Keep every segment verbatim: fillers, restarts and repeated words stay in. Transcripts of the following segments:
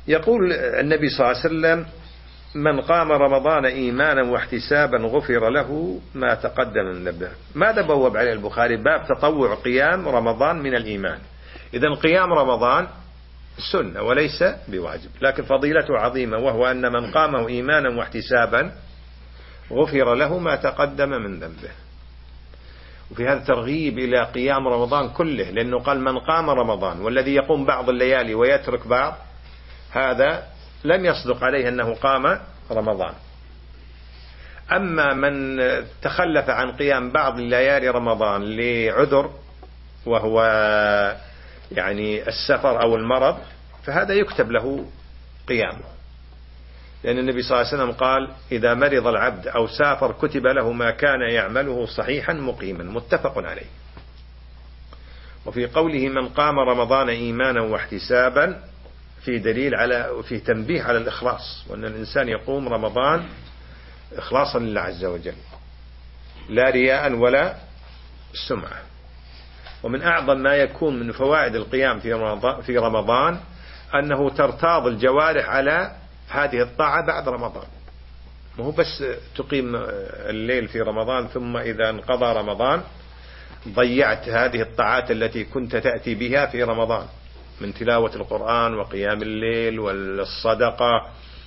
يقول النبي صلى الله عليه وسلم: من قام رمضان إيمانا واحتسابا غفر له ما تقدم من ذنبه. ماذا بوب عليه البخاري؟ باب تطوع قيام رمضان من الإيمان. إذن قيام رمضان سنة وليس بواجب، لكن فضيلته عظيمة، وهو أن من قامه إيمانا واحتسابا غفر له ما تقدم من ذنبه. وفي هذا ترغيب إلى قيام رمضان كله، لأنه قال من قام رمضان، والذي يقوم بعض الليالي ويترك بعض هذا لم يصدق عليه أنه قام رمضان. أما من تخلف عن قيام بعض ليالي رمضان لعذر، وهو يعني السفر أو المرض، فهذا يكتب له قيامه، لأن النبي صلى الله عليه وسلم قال: إذا مرض العبد أو سافر كتب له ما كان يعمله صحيحا مقيما، متفق عليه. وفي قوله من قام رمضان إيمانا واحتسابا في دليل على في تنبيه على الإخلاص، وأن الإنسان يقوم رمضان إخلاصا لله عز وجل لا رياء ولا سمعة. ومن أعظم ما يكون من فوائد القيام في رمضان, في رمضان أنه ترتاض الجوارح على هذه الطاعة بعد رمضان. ما هو بس تقيم الليل في رمضان ثم إذا انقضى رمضان ضيعت هذه الطاعات التي كنت تأتي بها في رمضان من تلاوة القرآن وقيام الليل والصدقة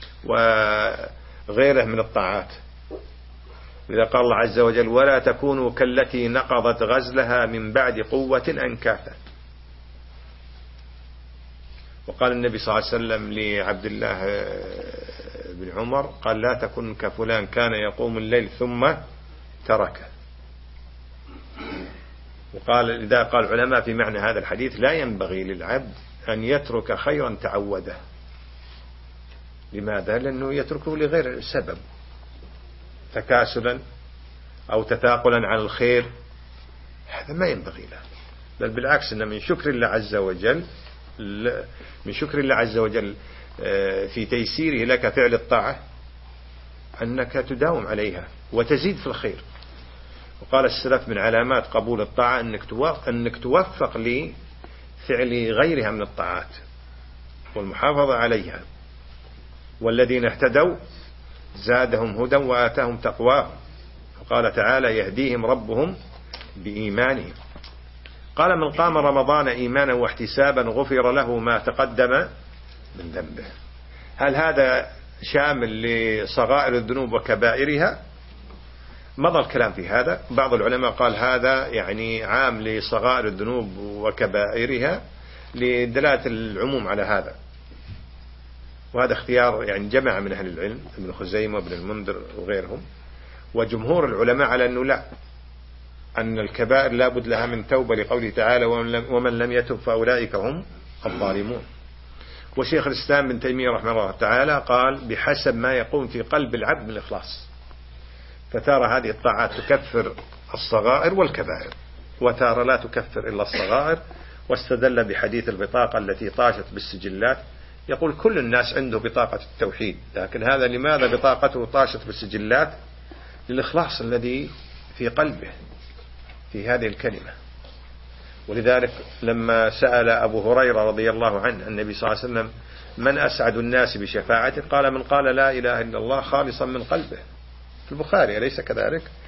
وغيره من الطاعات. إذا قال الله عز وجل: ولا تكونوا كالتي نقضت غزلها من بعد قوة أنكاثا. وقال النبي صلى الله عليه وسلم لعبد الله بن عمر قال: لا تكن كفلان كان يقوم الليل ثم تركه. وقال إذا قال العلماء في معنى هذا الحديث: لا ينبغي للعبد أن يترك خيرا تعوده. لماذا؟ لأنه يتركه لغير سبب، تكاسلا أو تثاقلا عن الخير، هذا ما ينبغي له. بل بالعكس، إن من شكر الله عز وجل من شكر الله عز وجل في تيسيره لك فعل الطاعة أنك تداوم عليها وتزيد في الخير. وقال السلف: من علامات قبول الطاعة أنك توفق لفعل غيرها من الطاعات والمحافظة عليها. والذين اهتدوا زادهم هدى وآتاهم تقواهم. وقال تعالى: يهديهم ربهم بإيمانهم. قال: من قام رمضان إيمانا واحتسابا غفر له ما تقدم من ذنبه. هل هذا شامل لصغائر الذنوب وكبائرها؟ مضى الكلام في هذا. بعض العلماء قال هذا يعني عام لصغائر الذنوب وكبائرها لدلالة العموم على هذا، وهذا اختيار يعني جماعة من أهل العلم، ابن خزيمة وابن المنذر وغيرهم. وجمهور العلماء على أنه لا، أن الكبائر لا بد لها من توبة، لقوله تعالى: ومن لم يتب فأولئك هم الظالمون. وشيخ الإسلام بن تيمية رحمه الله تعالى قال: بحسب ما يقوم في قلب العبد من الإخلاص. فتارة هذه الطاعات تكفر الصغائر والكبائر، وتارة لا تكفر إلا الصغائر. واستدل بحديث البطاقة التي طاشت بالسجلات. يقول: كل الناس عنده بطاقة التوحيد، لكن هذا لماذا بطاقته طاشت بالسجلات؟ للإخلاص الذي في قلبه في هذه الكلمة. ولذلك لما سأل أبو هريرة رضي الله عنه النبي صلى الله عليه وسلم: من أسعد الناس بشفاعته؟ قال: من قال لا إله إلا الله خالصا من قلبه. في البخاري أليس كذلك؟